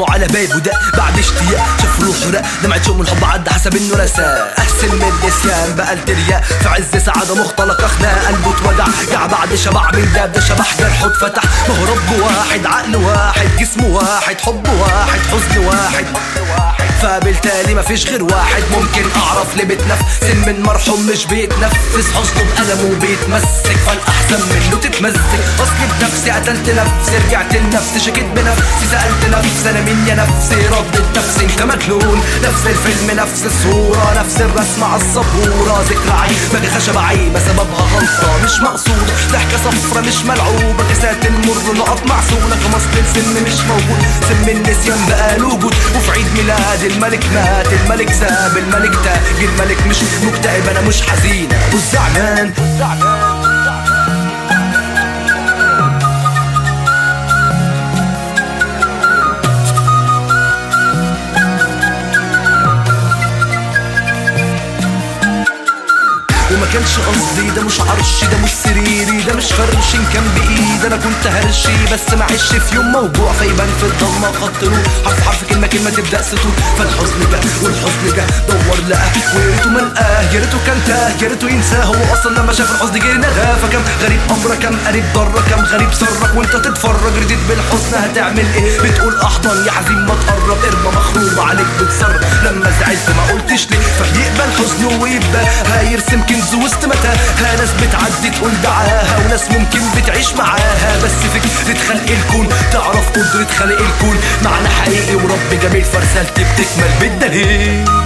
قاموا على بابه ده بعد اشتياق شاف روحه ده دمعة شوق من الحب عدى حسب انه نساه احسن من النسيان بقى الترياق في عز سعادة مختلقة خناق قلبه اتوجع جع بعد شبع من ده شبح جرحه اتفتح ما هو رب واحد عقل واحد جسم واحد حب واحد حزن واحد فبالتالي مفيش غير واحد ممكن اعرف ليه بتنفس من مرحوم مش بيتنفس حزنه بألمه بيتمسك فالاحسن منه تتمزك اصلي بنفسي قتلت نفسي رجعت لنفسي شكيت بنفسي سألت نفسي انا مين يا نفسي ردت نفسي انت مجنون نفس الفيلم نفس الصورة نفس الرسمة عالسبورة ذكرى عيب باقي خشبة عيبة سببها غلطة مش مقصودة ضحكة صفرة مش ملعوبة كاسات المر نقط معسولة كمصل السن مش موجود سم النسيان بقى له وجود وفي عيد ميلاد الملك مات الملك ساب الملك تاج الملك مش مكتئب انا مش حزين والزعلان وما كانش قصدي ده مش عرشي ده مش سريري ده مش خرش إن كان بايد انا كنت هرشي بس معيش في يوم موجوع فيبان في الضلمه خط روح حرف حرف كلمه كلمه تبدا سطور فالحزن جه والحزن جه دور لقاه ويا ريته ملقاه يا ريته كان تاه يا ريته ينساه هو اصلا لما شاف الحزن جه نغاه فكم غريب امره كم قريب ضره كم غريب سرك وانت تتفرج رديت بالحزن هتعمل ايه بتقول احضن يا حزين ما تقرب ارمى مخروبه عليك بتصرف لما زعلت ما قلتش ليه فبيقبل حزنه ويبقى هيرسم كنز وسط متاهة ناس بتعدي تقول دعاها وناس ممكن بتعيش معاها بس فكرة خلق الكون تعرف قدرة خلق الكون معنى حقيقي ورب جميل فرسالتي بتكمل بالدليل